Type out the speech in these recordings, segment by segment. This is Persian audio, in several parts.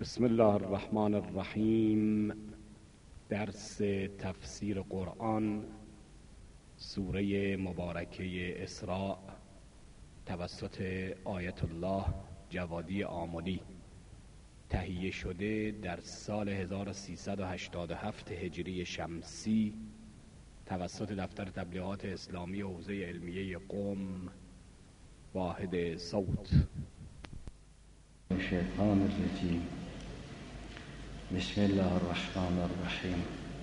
بسم الله الرحمن الرحیم. درس تفسیر قرآن، سوره مبارکه اسراء، توسط آیت الله جوادی آملی، تهیه شده در سال 1387 هجری شمسی توسط دفتر تبلیغات اسلامی حوزه علمیه قم، واحد صوت. الشیطان الرجیم. بسم الله الرحمن الرحیم.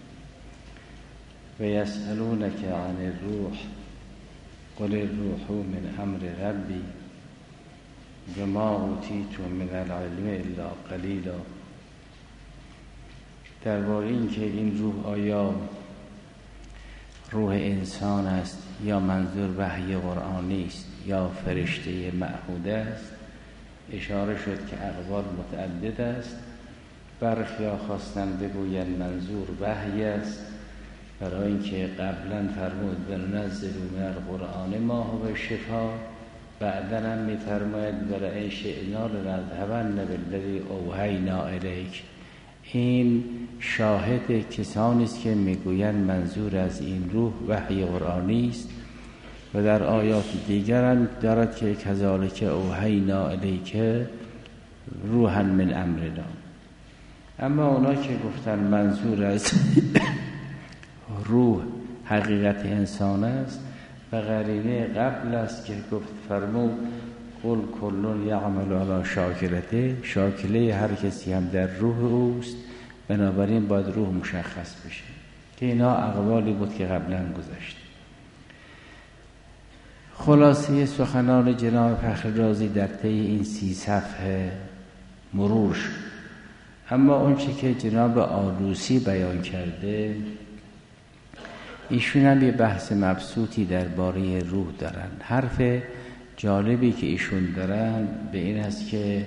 و یسألونک عن الروح قل الروح من امر ربی و ما اوتیتم من العلم الا قلیلا. درباره اینکه این روح آیا روح انسان است یا منظور وحی قرآنی است یا فرشته معهوده است اشاره شد که اقوال متعدد است. برخیا خواستن بگویند منظور وحی است، برای اینکه قبلا فرمود بننزل من القرآن ما هو شفا، بعدا هم میفرماید ولئن شئنا لنذهبن بالذی اوحینا الیک. این شاهد کسانی است که میگویند منظور از این روح وحی قرآنی است، و در آیات دیگر هم دارد که کذالک اوحینا الیک روحا من امرنا. اما اونا که گفتن منظور از روح حقیقت انسان است و قرینه قبل است که گفت فرمود قل کل یعمل علی شاکلته، شاکله هر کسی هم در روح اوست، بنابراین باید روح مشخص بشه، که اینا اقوالی بود که قبلا گذشت. خلاصه سخنان جناب فخر رازی در طی این 30 صفحه مرور شد. اما اون چه که جناب آلوسی بیان کرده، ایشون هم یه بحث مبسوطی درباره روح دارن. حرف جالبی که ایشون دارن به این است که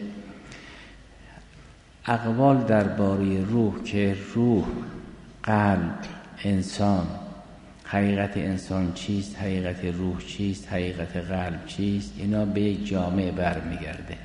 اقوال درباره روح که روح، قلب، انسان، حقیقت انسان چیست، حقیقت روح چیست، حقیقت قلب چیست، اینا به یک جامعه برمیگرده.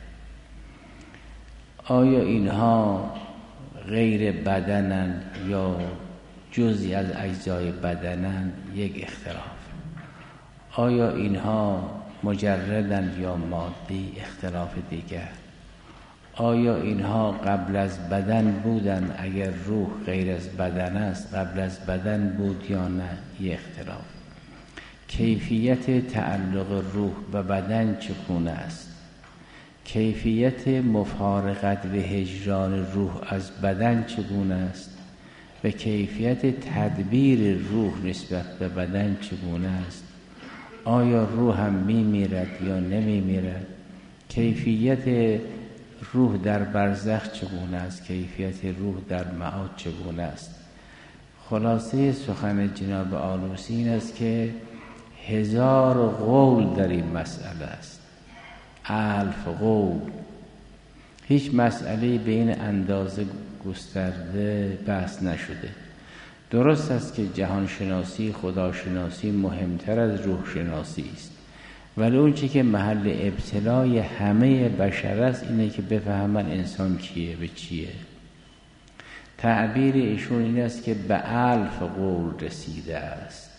آیا اینها غیر بدنن یا جزئی از اجزای بدنن؟ یک اختلاف. آیا اینها مجردن یا مادی؟ اختلاف دیگر. آیا اینها قبل از بدن بودن؟ اگر روح غیر از بدن است قبل از بدن بود یا نه؟ یک اختلاف. کیفیت تعلق روح به بدن چگونه است؟ کیفیت مفارقت و هجران روح از بدن چگونه است؟ و کیفیت تدبیر روح نسبت به بدن چگونه است؟ آیا روح هم میمیرد یا نمیمیرد؟ کیفیت روح در برزخ چگونه است؟ کیفیت روح در معاد چگونه است؟ خلاصه سخن جناب آلوسی این است که 1000 قول در این مسئله است، 1000 قول. هیچ مسئله به این اندازه گسترده بحث نشده. درست است که جهانشناسی، خداشناسی مهمتر از روح شناسی است، ولی اون چی که محل ابتلای همه بشر است اینه که بفهمن انسان کیه، به چیه. تعبیر ایشون این است که به 1000 قول رسیده است.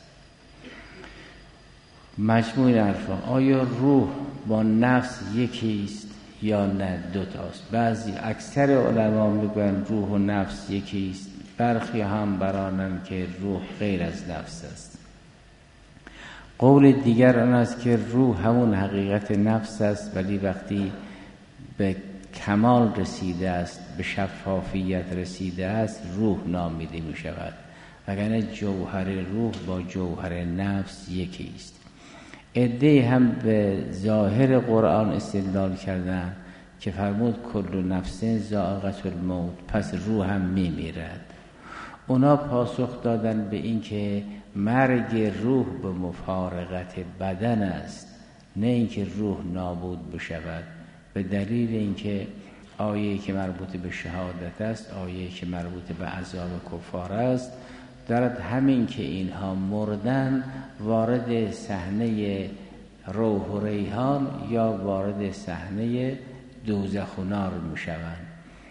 مجموع حرفا آیا روح با نفس یکی است یا نه دوتاست؟ بعضی اکثر علما میگن روح و نفس یکی است، برخی هم برانن که روح غیر از نفس است. قول دیگر آن است که روح همون حقیقت نفس است، ولی وقتی به کمال رسیده است، به شفافیت رسیده است، روح نامیده می شود، وگرنه جوهر روح با جوهر نفس یکی است. عده‌ای هم به ظاهر قرآن استدلال کردند که فرمود کل نفس ذائقة الموت، پس روح هم میمیرد. اونا پاسخ دادن به این که مرگ روح به مفارقت بدن است، نه اینکه روح نابود بشود، به دلیل اینکه آیه‌ای که مربوط به شهادت است، آیه‌ای که مربوط به عذاب کفار است، دارد همین که اینها مردن وارد صحنه روح و ریحان یا وارد صحنه دوزخ و نار میشوند.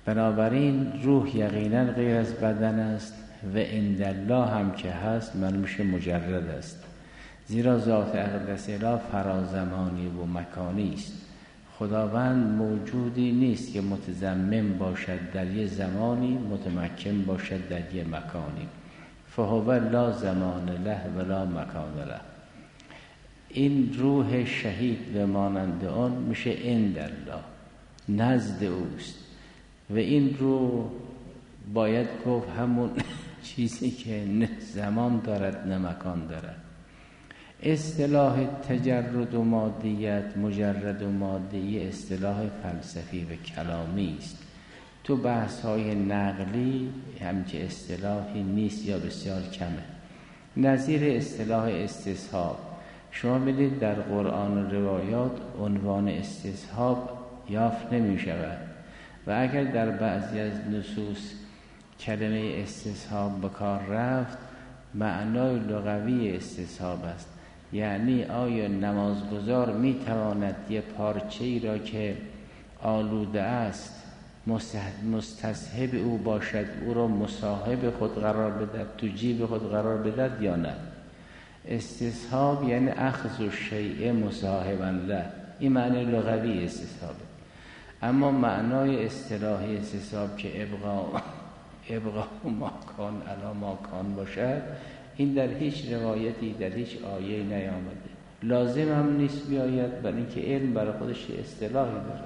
بنابراین روح یقینا غیر از بدن است و عندالله هم که هست معلوم میشه مجرد است، زیرا ذات اقدس اله فرازمانی و مکانی است. خداوند موجودی نیست که متضمن باشد در یه زمانی، متمکن باشد در یه مکانی. فهو لا زمان له ولا مکان له. این روح شهید و مانند آن میشه عندالله، نزد اوست. و این روح باید گفت همون چیزی که نه زمان دارد نه مکان دارد. اصطلاح تجرد و مادیت، مجرد و مادی، اصطلاح فلسفی و کلامی است. تو بحث های نقلی همچه اصطلاحی نیست یا بسیار کمه. نظیر اصطلاح استصحاب، شما ببینید در قرآن و روایات عنوان استصحاب یافت نمی شود و اگر در بعضی از نصوص کلمه استصحاب به کار رفت، معنای لغوی استصحاب است. یعنی آیا نمازگزار می تواند یه پارچه‌ای را که آلوده است مستصحب او باشد، او را مصاحب خود قرار بدهد، تو جیب خود قرار بدهد یا نه؟ استصحاب یعنی اخذ الشیء مصاحبا له، این معنی لغوی استصحابه. اما معنای اصطلاحی استصحاب که ابقا ماکان علی ماکان باشد، این در هیچ روایتی در هیچ آیه نیامده. لازم هم نیست بیاید، برای اینکه علم برای خودش اصطلاحی داره.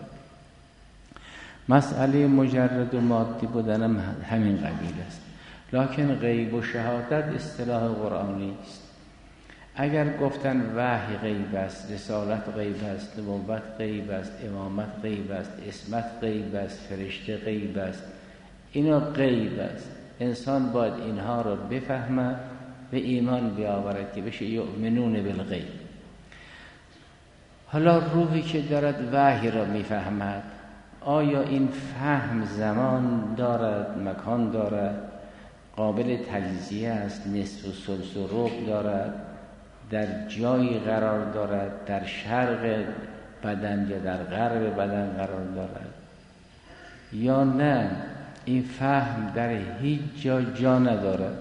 مسئله مجرد و مادی بودن هم همین قبیل است. لکن غیب و شهادت اصطلاح قرآنی است. اگر گفتن وحی غیب است، رسالت غیب است، نبوت غیب است، امامت غیب است، عصمت غیب است، فرشته غیب است، اینا غیب است. انسان باید اینها را بفهمد و ایمان بیاورد که بشه یؤمنون بالغیب. حالا روحی که دارد وحی را میفهمد، آیا این فهم زمان دارد، مکان دارد، قابل تجزیه است، نصف و ثلث و ربع دارد، در جایی قرار دارد، در شرق بدن یا در غرب بدن قرار دارد یا نه؟ این فهم در هیچ جا ندارد،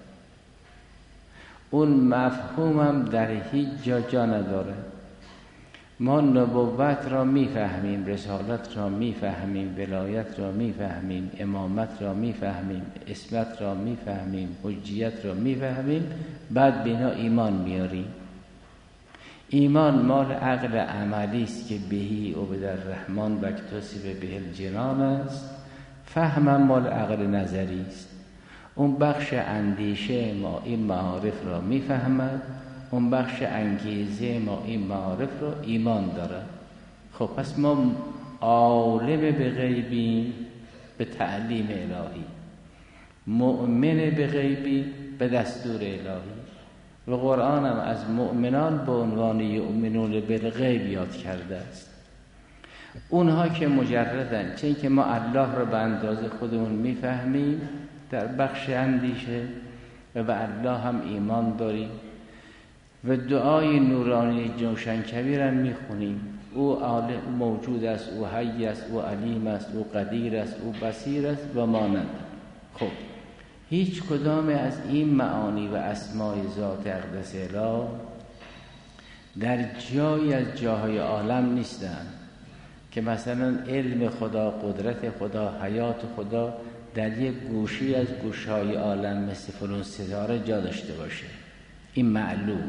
اون مفهومم در هیچ جا ندارد. ما نبوت را میفهمیم، رسالت را میفهمیم، ولایت را میفهمیم، امامت را میفهمیم، عصمت را میفهمیم، حجیت را میفهمیم، بعد به اینا ایمان میاریم. ایمان مال عقل عملی است که بهی عبد الرحمن و اکتسب به الجنان است. فهمم مال عقل نظری است. اون بخش اندیشه ما این معارف را میفهمد، اون بخش انگیزه ما این معارف را ایمان داره. خب پس ما عالم به غیبی به تعلیم الهی، مؤمن به غیبی به دستور الهی. و قرآن هم از مؤمنان به عنوان یؤمنون بالغیب یاد کرده است. اونها که مجردن، چون که ما الله را به اندازه خودمون میفهمیم در بخش اندیشه و به الله هم ایمان داریم و دعای نورانی جوشن کبیر هم میخونیم. او عالم موجود است، او حی است، او علیم است، او قدیر است، او بصیر است و مانند. خب هیچ کدام از این معانی و اسمای ذات اقدس اله در جایی از جاهای عالم نیستند که مثلا علم خدا، قدرت خدا، حیات خدا در یک گوشی از گوشهای عالم مثل فلان ستاره جا داشته باشه. این معلوم.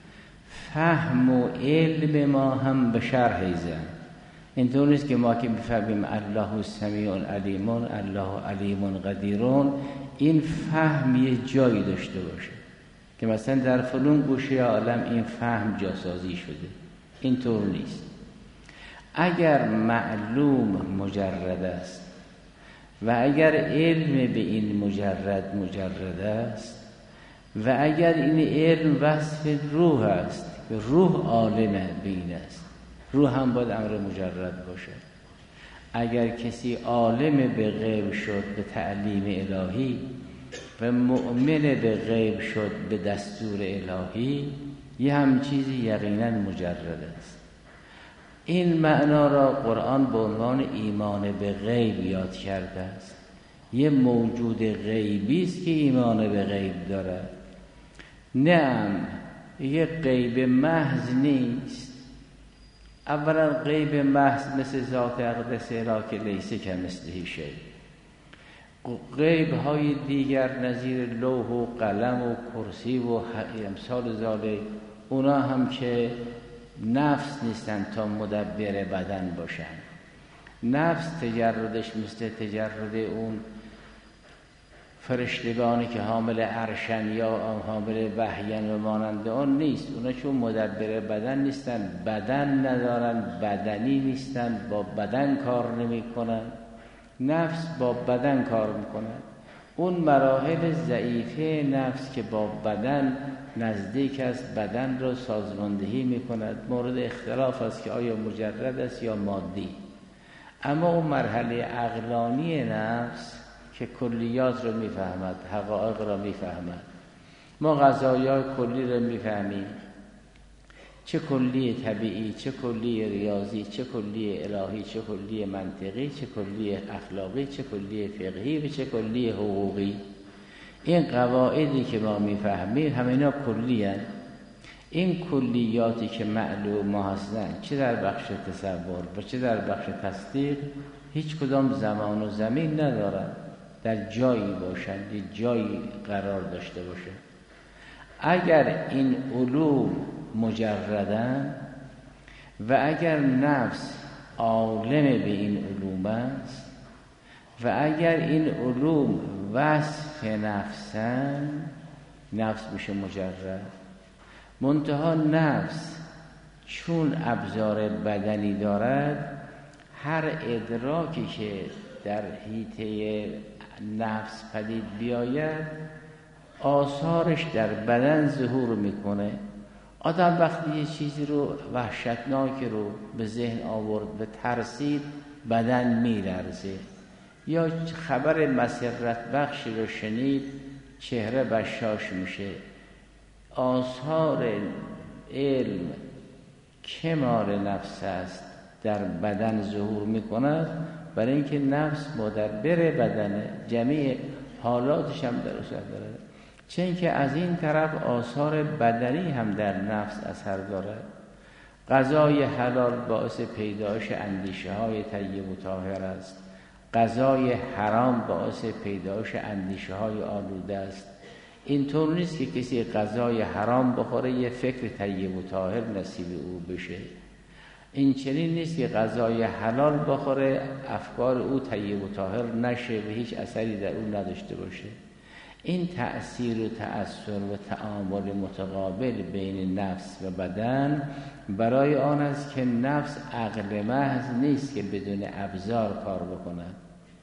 فهم و علم ما هم به شرح زن. اینطور نیست که ما که بفهمیم الله سمیع علیم، الله علیم قدیرون، این فهم یه جایی داشته باشه که مثلا در فلان گوشه عالم این فهم جاسازی شده. اینطور نیست. اگر معلوم مجرد است و اگر علم به این مجرد است و اگر این علم وصف روح است که روح عالم به این است، روح هم باید امر مجرد باشد. اگر کسی عالم به غیب شد به تعلیم الهی و مؤمن به غیب شد به دستور الهی، یه هم چیزی یقینا مجرد است. این معنا را قرآن به عنوان ایمان به غیب یاد کرده است. یه موجود غیبی است که ایمان به غیب دارد. نه، یه غیب محض نیست. اولا غیب محض مثل ذات اقدس را که لیس کمثله شیء. غیب های دیگر نظیر لوح و قلم و کرسی و امثال ذالک، اونا هم که نفس نیستن تا مدبر بدن باشن. نفس تجردش مثل تجرد اون فرشتگانی که حامل عرشن یا حامل وحین و مانند آن نیست. اونا چون مدبر بدن نیستن، بدن ندارن، بدنی نیستن، با بدن کار نمی کنن. نفس با بدن کار میکنه. اون مراحل ضعیفه نفس که با بدن نزدیک است، بدن رو سازماندهی میکند، مورد اختلاف است که آیا مجرد است یا مادی. اما اون مرحله عقلانی نفس که کلیات رو میفهمد، حقایق رو میفهمد. ما قضایای کلی رو میفهمیم، چه کلی طبیعی، چه کلی ریاضی، چه کلی الهی، چه کلی منطقی، چه کلی اخلاقی، چه کلی فقهی و چه کلی حقوقی. این قواعدی که ما میفهمیم همه اینا کلی هستند. این کلیاتی که معلوم هستند، چه در بخش تصور و چه در بخش تصدیق، هیچ کدام زمان و زمین ندارند، در جایی باشند، یک جایی قرار داشته باشند. اگر این علوم مجردن و اگر نفس عالم به این علوم است و اگر این علوم وصف نفسن، نفس میشه مجرد. منتها نفس چون ابزار بدنی دارد، هر ادراکی که در حیطه نفس پدید بیاید آثارش در بدن ظهور میکنه. آدم وقتی یه چیزی رو وحشتناک رو به ذهن آورد و ترسید، بدن میلرزه. یا خبر مسرت بخشی رو شنید، چهره بشاش میشه. آثار علم که مال نفس است در بدن ظهور میکند، برای اینکه نفس مدبر بدنه، جمیع حالاتش هم در اثر داره. چه اینکه از این طرف آثار بدنی هم در نفس اثر دارد. غذای حلال باعث پیدایش اندیشه های طیب و طاهر است. غذای حرام باعث پیدایش اندیشه های آلوده است. اینطور نیست که کسی غذای حرام بخوره یه فکر طیب و طاهر نصیب او بشه. این چنین نیست که غذای حلال بخوره افکار او طیب و طاهر نشه و هیچ اثری در او نداشته باشه. این تأثیر و تأثر و تعامل متقابل بین نفس و بدن برای آن است که نفس عقل محض نیست که بدون ابزار کار بکند.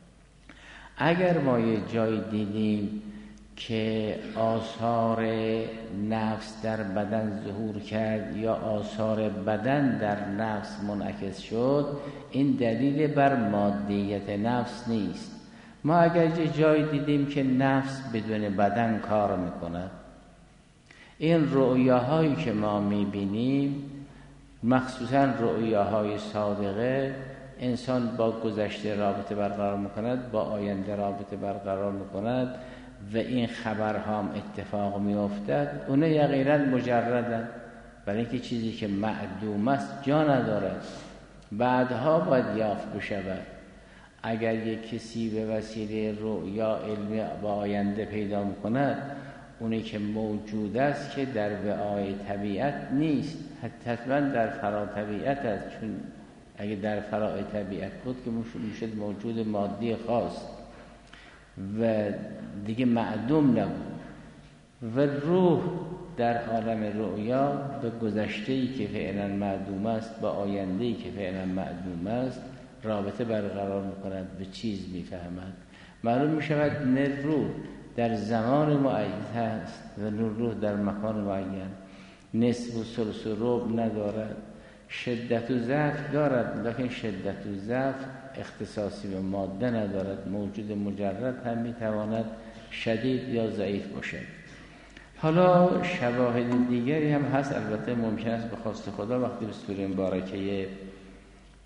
اگر ما یه جای دیدیم که آثار نفس در بدن ظهور کرد یا آثار بدن در نفس منعکس شد، این دلیل بر مادیت نفس نیست. ما اگر یه جای دیدیم که نفس بدون بدن کار میکند، این رؤیاهایی که ما میبینیم، مخصوصا رؤیاهای صادقه، انسان با گذشته رابطه برقرار میکند، با آینده رابطه برقرار میکند و این خبرها هم اتفاق میافتد، اون یقینا مجردن. برای اینکه چیزی که معدوم است جا ندارد، بعدها باید یافت بشود. اگر یک کسی به وسیله رؤیا علم با آینده پیدا میکند، اونی که موجود است که در وعای طبیعت نیست، حتما در فرا طبیعت است. چون اگه در فرای طبیعت بود که میشد موجود مادی خاص و دیگه معدوم نبود. و روح در عالم رؤیا به گذشته‌ای که فعلا معدوم است با آینده‌ای که فعلا معدوم است رابطه برقرار می‌کند، به چیز می‌فهمد. معلوم می‌شود نه روح در زمان معین است و نه روح در مکان معین. نصف و ثلث و ربع ندارد. شدت و ضعف دارد، لکن شدت و ضعف اختصاصی به ماده ندارد. موجود مجرد هم میتواند شدید یا ضعیف باشد. حالا شواهد دیگری هم هست، البته ممکن است به خواست خدا وقتی به سوره مبارکه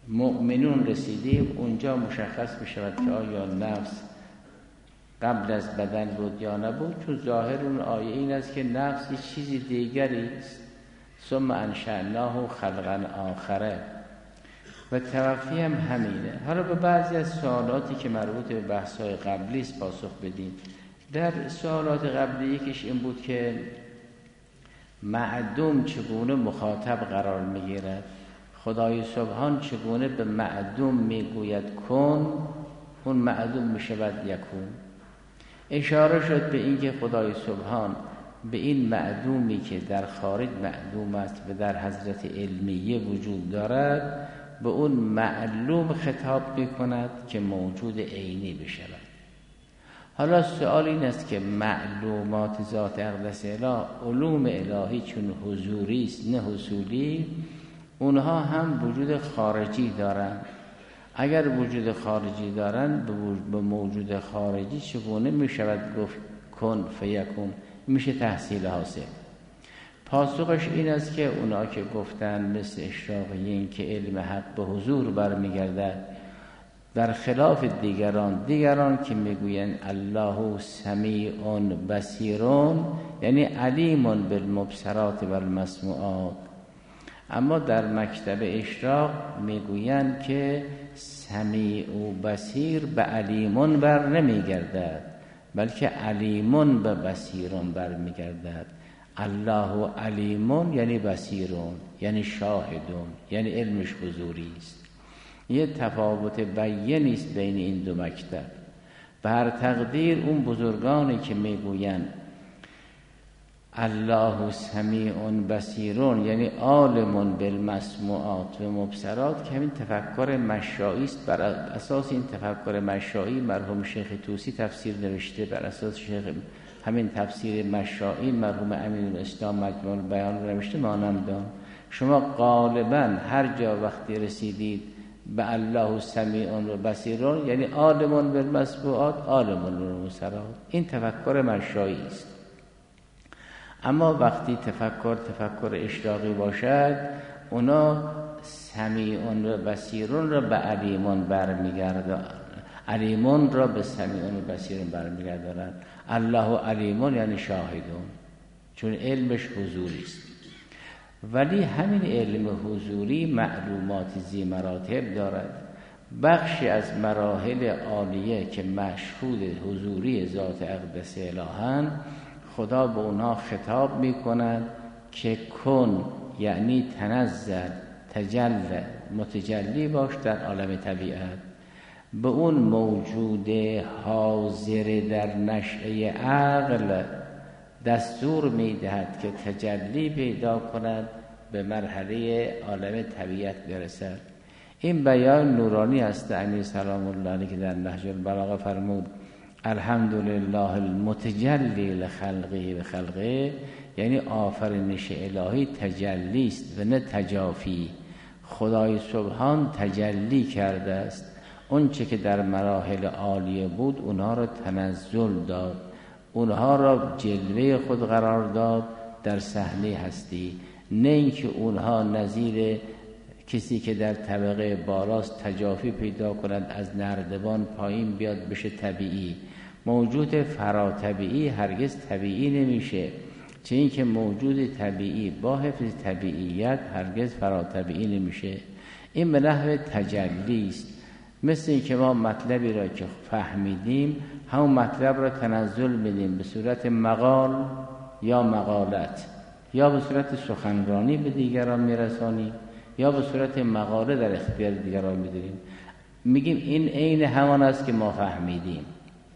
مؤمنون رسیدیم، اونجا مشخص می شود که آیا نفس قبل از بدن بود یا نبود، چون ظاهر اون آیه این است که نفس یه چیزی دیگری است. ثم انشأناه خلقا آخره و توفی هم همینه. حالا به بعضی از سوالاتی که مربوط به بحث‌های قبلی است پاسخ بدیم. در سوالات قبلی یکیش این بود که معدوم چگونه مخاطب قرار میگیرد، خدای سبحان چگونه به معدوم میگوید کن، اون معدوم میشود یکون. اشاره شد به این که خدای سبحان به این معدومی که در خارج معدوم است و در حضرت علمیه وجود دارد، به اون معلوم خطاب میکند که موجود عینی بشود. حالا سوال این است که معلومات ذات اقدس اله، علوم الهی چون حضوری است نه حصولی، اونها هم وجود خارجی دارند. اگر وجود خارجی دارند، به موجود خارجی چگونه می شود گفت کن فیکون؟ میشه تحصیل حاصل. پاسخش این است که اونا که گفتن مثل اشراقیین که علم حق به حضور برمیگردد، در خلاف دیگران که میگوین الله سمیع بصیر، یعنی علیم بالمبصرات و المسموعات. اما در مکتب اشراق میگویند که سمیع و بصیر به علیمون بر نمیگردد، بلکه علیمون به بصیرون بر میگردد. الله علیمون یعنی بصیرون، یعنی شاهدون، یعنی علمش حضوری است. یه تفاوت بیانی است بین این دو مکتب. بر تقدیر اون بزرگانی که میگویند الله سمیع بصیرون یعنی عالم بالمسموعات و مبصرات، که همین تفکر مشائی است. بر اساس این تفکر مشائی مرحوم شیخ طوسی تفسیر نوشته، بر اساس همین تفسیر مشائی مرحوم امین‌الاسلام مجموع البیان نوشته. مانندان شما غالبا هر جا وقتی رسیدید به الله سمیع و بصیرون یعنی عالم بالمسموعات، عالم بالمبصرات، این تفکر مشائی است. اما وقتی تفکر اشراقی باشد، اونا سمیعون و بصیرون را به علیمون برمیگردند، علیمون را به سمیعون و بصیرون برمیگردند. الله علیمون یعنی شاهدون، چون علمش حضوری است. ولی همین علم حضوری معلومات ذی مراتب دارد. بخشی از مراحل عالیه که مشهود حضوری ذات اقدس الهند، خدا به اونها خطاب میکند که کن، یعنی تنزل، تجلی، متجلی باش در عالم طبیعت. به اون موجود حاضر در نشأه عقل دستور میدهد که تجلی پیدا کند، به مرحله عالم طبیعت برسد. این بیان نورانی است امیر سلام الله علیه که در نهج البلاغه فرمود الحمدلله المتجلی لخلقه و خلقه، یعنی آفرینش الهی تجلی است و نه تجافی. خدای سبحان تجلی کرده است، اون چه که در مراحل عالیه بود اونها را تنزل داد، اونها را جلوه خود قرار داد در صحنه هستی، نه اینکه اونها نظیر کسی که در طبقه بالاست تجافی پیدا کند، از نردبان پایین بیاد بشه طبیعی. موجود فراتبیعی هرگز طبیعی نمیشه، چه اینکه موجود طبیعی با حفظ طبیعیت هرگز فراتبیعی نمیشه. این به نحو تجلی است. مثل اینکه ما مطلبی را که فهمیدیم همون مطلب را تنزل میدیم به صورت مقال یا مقالت، یا به صورت سخنرانی به دیگران میرسانیم، یا به صورت مقاله در اختیار دیگران میداریم. میگیم این عین همان است که ما فهمیدیم.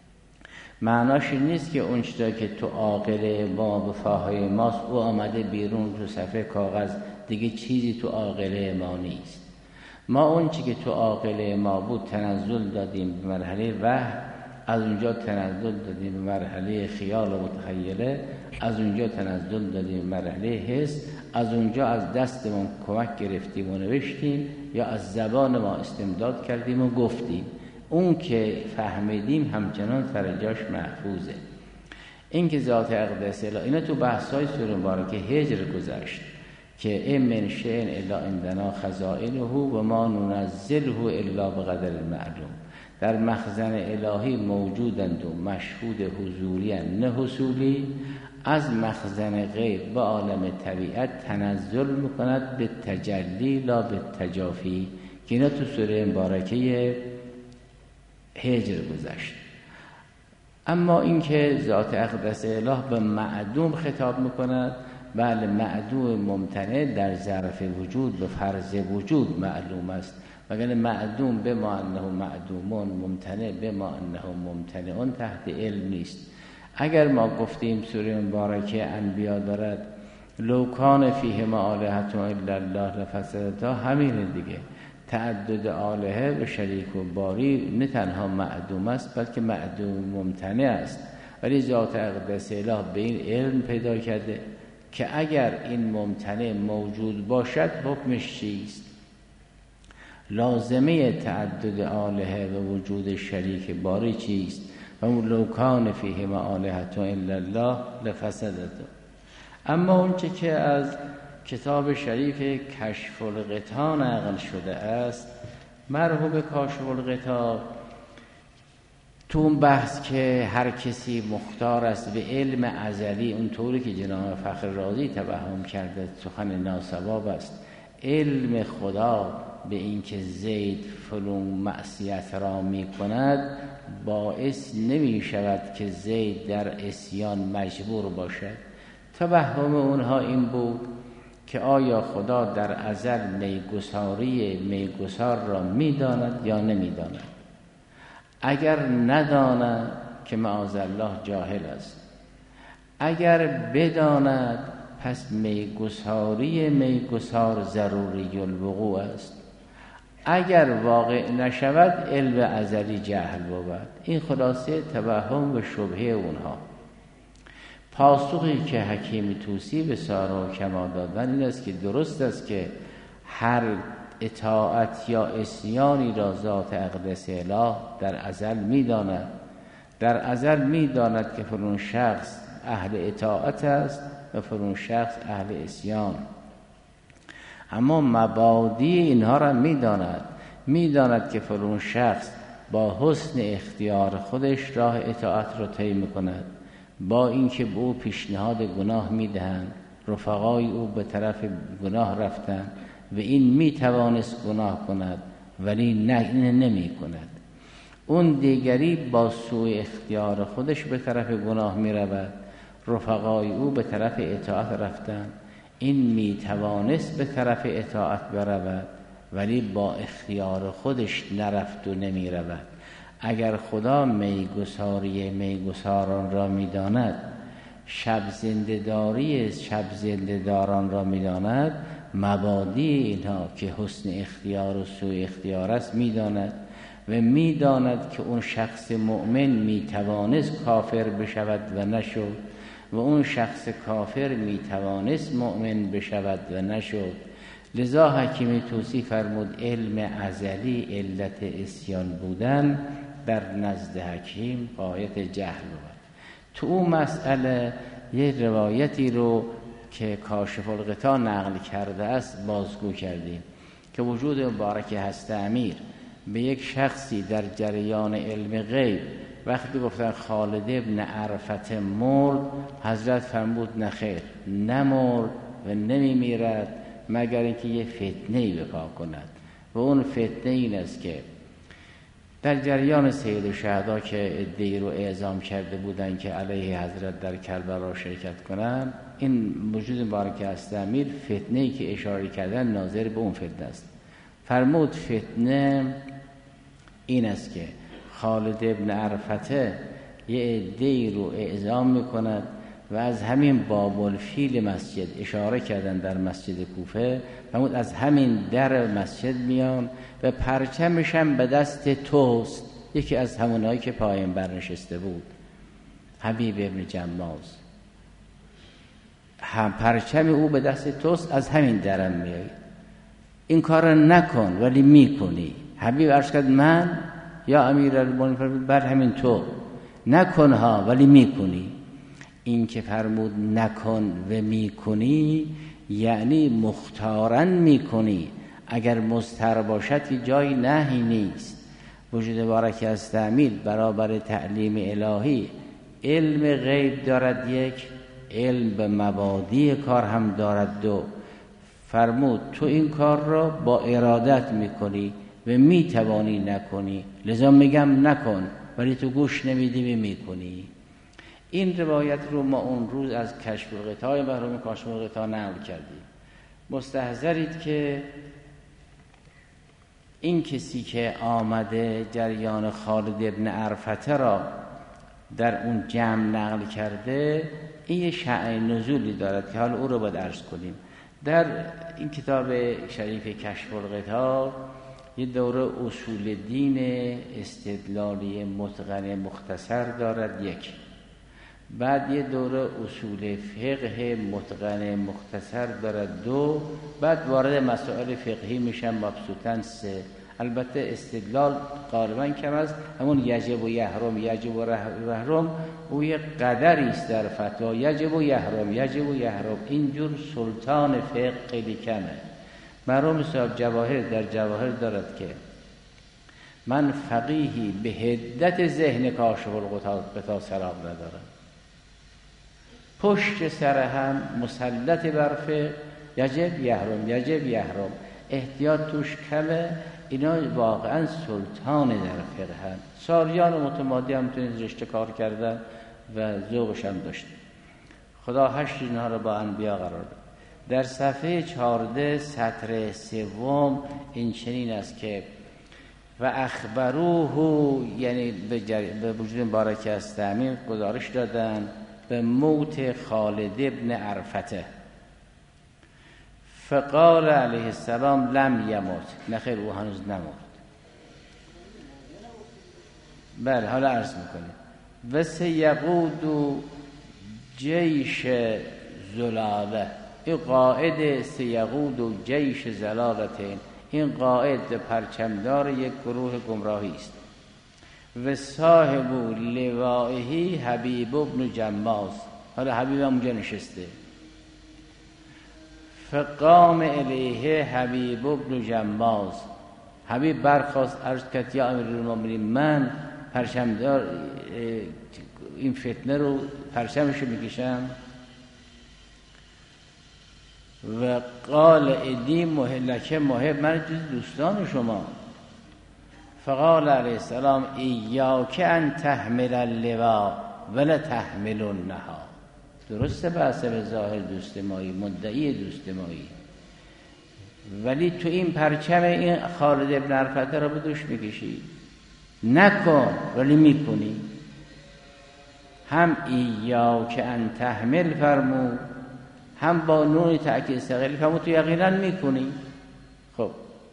معناش نیست که اون چیزی که تو عاقله ما به فاهای ماست او آمده بیرون تو صفحه کاغذ، دیگه چیزی تو عاقله ما نیست. ما اون چیزی که تو عاقله ما بود تنزل دادیم به مرحله وحی، از اونجا تنزل دادیم به مرحله خیال و متخیله، از اونجا تنزل دادیم به مرحله حس، از اونجا از دستمون کمک گرفتیم و نوشتیم، یا از زبان ما استمداد کردیم و گفتیم. اون که فهمیدیم همچنان سر جاش محفوظه. این که ذات اقدس اله، اینا تو بحث‌های سوره مبارکه هجر گذشت که این من شیء الا عندنا خزائنه و ما ننزله الا بقدر معلوم. در مخزن الهی موجودند و مشهود حضوری نه حصولی. از مخزن غیب به عالم طبیعت تنزل میکند به تجلی لا به تجافی، که اینا تو سوره مبارکه هجر گذشت. اما اینکه ذات اقدس اله به معدوم خطاب میکند، بله معدوم ممتنع در ظرف وجود به فرض وجود معلوم است، وگرنه معدوم به ما انه معدومون، ممتنع به ما انه ممتنعون تحت علم نیست. اگر ما گفتیم سوره مبارکه انبیا دارد لو کان فیهما آلهة الا الله لفسدتا، همینه دیگه. تعدد آلهه و شریک و باری نه تنها معدوم است بلکه معدوم ممتنع است، ولی ذات اقدس اله به این علم پیدا کرده که اگر این ممتنع موجود باشد حکمش چیست. لازمه تعدد آلهه و وجود شریک باری چیست؟ و اون لو کان فیهما آلهة الا الله لفسدتا. اما اونچه که از کتاب شریف کشف الغطا نقل شده است، مرحوم کاشف الغطا تو اون بحث که هر کسی مختار است به علم ازلی، اون طوری که جناب فخر رازی توهم کرده سخن ناسواب است. علم خدا به این که زید فلان معصیت را می کند باعث نمی شود که زید در عصیان مجبور باشد. توهم اونها این بود که آیا خدا در ازل میگسار را میداند یا نمیداند. اگر نداند که معاذالله جاهل است، اگر بداند پس میگسار ضروری الوقوع است. اگر واقع نشود علم ازلی جهل بود. این خلاصه توهم و شبهه اونها. پاسخی که حکیم طوسی به سارا و کما دادن این است که درست است که هر اطاعت یا عصیانی را ذات اقدس اله در ازل میداند. در ازل میداند که فلان شخص اهل اطاعت است و فلان شخص اهل عصیان. اما مبادی اینها را میداند که فلان شخص با حسن اختیار خودش راه اطاعت را طی میکند، با اینکه به او پیشنهاد گناه میدهند، رفقای او به طرف گناه رفتند و این میتوانست گناه کند ولی نمی کند. اون دیگری با سوء اختیار خودش به طرف گناه میرود، رفقای او به طرف اطاعت رفتند، این میتوانست به طرف اطاعت برود ولی با اختیار خودش نرفت و نمی رود. اگر خدا میگساران را میداند، شب زنده‌داران را میداند، مبادی اینها که حسن اختیار و سوء اختیار است میداند و میداند که اون شخص مؤمن میتوانست کافر بشود و نشد و اون شخص کافر میتوانست مؤمن بشود و نشد. لذا حکیم طوسی فرمود علم ازلی علت عصیان بودن در نزد حکیم غایت جهل بود. تو اون مسئله یه روایتی رو که کاشف الغطا نقل کرده است بازگو کردیم که وجود مبارک هست امیر به یک شخصی در جریان علم غیب وقتی گفتن خالد ابن عرفت مرد، حضرت فرمود نخیر، نمرد و نمیمیرد مگر اینکه یه فتنه‌ای به پا کند و اون فتنه این است که در جریان سید الشهدا که عده‌ای رو اعزام کرده بودن که علیه حضرت در کربلا شرکت کنند، این وجود مبارک هست امیر فتنه‌ای که اشاره کردن ناظر به اون فتنه است. فرمود فتنه این است که خالد ابن عرفته یه عده‌ای رو اعزام میکند و از همین باب الفیل مسجد اشاره کردن در مسجد کوفه، فرمود از همین در مسجد میان و پرچمش هم به دست توست، یکی از همونایی که پایین برنشسته بود، حبیب ابن جماز، هم پرچم او به دست توست، از همین درم میای، این کار نکن ولی میکنی. حبیب عرض کرد من یا امیرالمومنین؟ بر همین تو نکنها ولی میکنی. این که فرمود نکن و میکنی، یعنی مختارن میکنی، اگر مضطر باشد که جای نهی نیست. وجود بارک از تعمیل برابر تعلیم الهی علم غیب دارد یک، علم به مبادی کار هم دارد دو. فرمود تو این کار را با ارادت میکنی و میتوانی نکنی، لذا میگم نکن، ولی تو گوش نمیدی و میکنی. این روایت رو ما اون روز از کشف الغطای مرحوم کاشف الغطا نقل کردیم. مستحضرید که این کسی که آمده جریان خالد ابن عرفته را در اون جمع نقل کرده، این یه شأن نزولی دارد که حال او رو باید عرض کنیم. در این کتاب شریف کشف الغطا یه دوره اصول دین استدلالی متقن مختصر دارد یک، بعد یه دوره اصول فقه متقن مختصر دارد دو، بعد وارد مسائل فقهی میشن مبسوطن سه. البته استدلال غالبا کم است، همون یجب و یحرم، یجب و یحرم او یه قدری است در فتوا، یجب و یحرم، یجب و یحرم، اینجور سلطان فقه خیلی کمه. مرحوم صاحب جواهر در جواهر دارد که من فقیهی به حدت ذهن کاشف الغطا سراغ ندارم، پشت سر هم مسلط بر فقه، یجب یحرم، یجب یحرم، احتیاط توش کمه. اینا واقعا سلطان در فقه هم، سالیان متمادی هم تو این رشته کار کردن و ذوقش هم داشتن. خدا حشر اینها رو با انبیا قرار داد. در صفحه 14 سطر سوم این چنین است که و اخبروه، یعنی به وجود مبارک از تعمیم گزارش دادن به موت خالد ابن عرفته. فقال علیه السلام لم یموت، نخیر او هنوز نمرد. بله حالا عرض میکنیم و سیقود جیش زلاله، این قائد سیقود جیش زلالتین، این قائد پرچمدار یک گروه گمراهی است. و صاحب لوائهی حبیب ابن جماز، حالا حبیب هم اونجا نشسته. فقام الیه حبیب ابن جماز، حبیب برخواست عرض کرد یا امیرالمومنین من پرچمدار این فتنه رو پرچمشو میکشم. و قال ادی محلکه محب، من جز دوستان شما. فقال علیه السلام ایاک ان تحمل اللواء ولا تحملنها. درسته بحثه به ظاهر دوست مایی، مدعی دوست مایی، ولی تو این پرچم این خالد ابن عرفته را به دوش میکشی، نکن ولی میکنی. هم ایاک ان تحمل فرمو، هم با نون تأکید ثقیل فرمو، تو یقینا میکنی. خب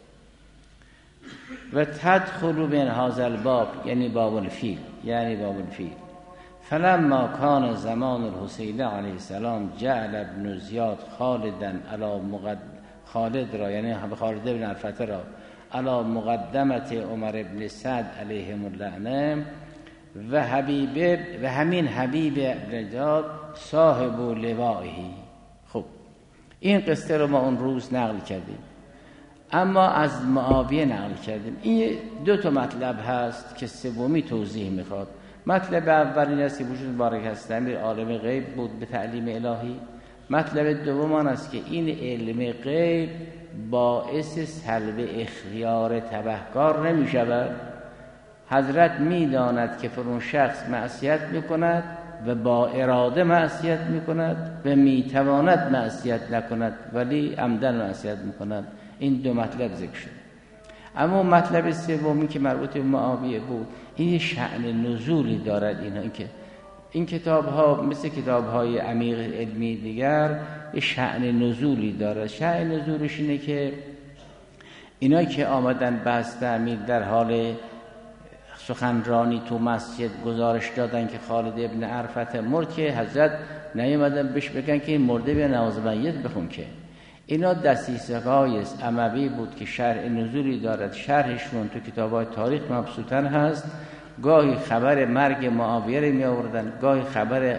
و تدخل من هذا الباب، یعنی باب الفیل، یعنی باب الفیل. فلما کان زمان الحسین علیه السلام جعل ابن زیاد خالدن علی خالد را، یعنی خالد بن عرفته را علی مقدمت عمر ابن سعد علیهم اللعنه و حبیب و همین حبیب ابن زیاد صاحب لوائهی. خب این قصه رو ما اون روز نقل کردیم، اما از معاویه نقل کردیم. این دو تا مطلب هست که سومی توضیح میخواد. مطلب اول این است که وجود مبارک است امیر عالم غیب بود به تعلیم الهی. مطلب دوم آن است که این علم غیب باعث سلب اختیار تبهکار نمی شود. حضرت می داند که فرون شخص معصیت می کند و با اراده معصیت می کند و می تواند معصیت نکند ولی عمدن معصیت می کند. این دو مطلب ذکر شد. اما مطلب سومی که مربوط به معاویه بود، این شأن نزولی دارد. این کتاب ها مثل کتاب های عمیق علمی دیگر یه شأن نزولی دارد. شأن نزولش اینه که اینا که آمدن بحث تعمیر در حال سخنرانی تو مسجد گزارش دادن که خالد ابن عرفته مرد، که حضرت نیومدن بهش بگن که این مرده به نماز میت بخون، که اینا دسیسه‌های اموی بود که شرح نزولی دارد. شرحشون تو کتاب‌های تاریخ مبسوطن هست. گاهی خبر مرگ معاویه رو می آوردن، گاهی خبر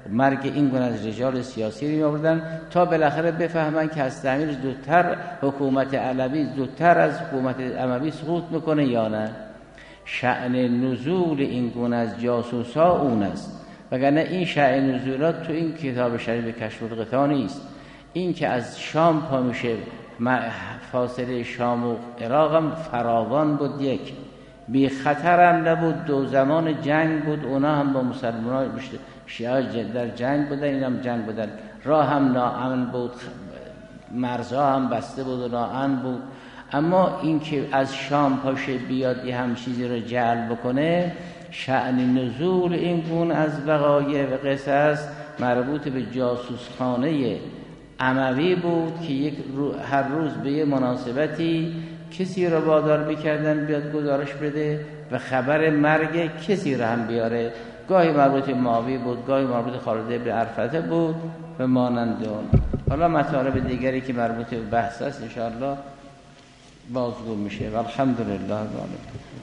مرگ این گونه از رجال سیاسی رو می‌آوردن تا بالاخره بفهمن که هسته‌امیر زودتر حکومت علوی زودتر از حکومت اموی سقوط میکنه یا نه. شأن نزول این گونه از جاسوسا اون است، وگرنه این شأن نزولات تو این کتاب شریف کشف الغطا نیست. این که از شام پا میشه، فاصله شام و عراق هم فراوان بود، یک بی خطر هم نبود، دو زمان جنگ بود، اونا هم با مسلمان شیعه در جنگ بودن، این هم جنگ بودن، راه هم ناامن بود، مرزها هم بسته بود و ناامن بود. اما این که از شام پاشه بیاد یه هم چیزی رو جعل بکنه، شأن نزول این گونه از وقایع و قصص مربوط به جاسوسخانه اموی بود که هر روز به یه مناسبتی کسی رو وادار می‌کردن بیاد گزارش بده و خبر مرگ کسی رو هم بیاره. گاهی مربوط معاویه بود، گاهی مربوط خالد بن عرفته بود و مانند اون. حالا مطالب دیگری که مربوط به بحث است ان شاء الله بازگو میشه. والحمدلله رب العالمین.